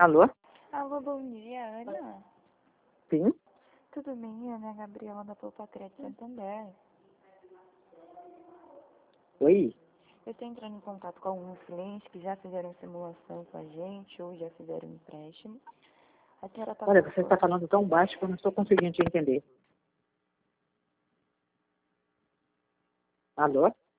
Alô? Alô, bom dia, Ana. Sim? Tudo bem, Ana? É a Gabriela da Poupa Crédito Santander. Oi? Eu estou entrando em contato com alguns clientes que já fizeram simulação com a gente ou já fizeram empréstimo. A senhora está Olha, você está falando tão baixo que eu não estou conseguindo te entender. Alô?